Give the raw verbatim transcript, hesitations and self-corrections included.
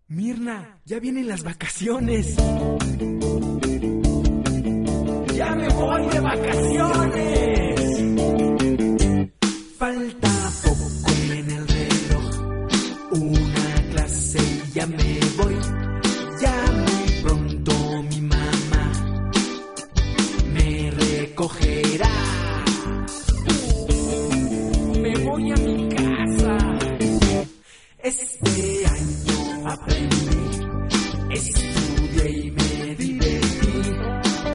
Mirna, ya vienen las vacaciones. ¡Ya me voy de vacaciones! Falta poco en el reloj, una clase y ya me voy. Ya muy pronto mi mamá me recogerá. Me voy a mi casa. Este año aprendí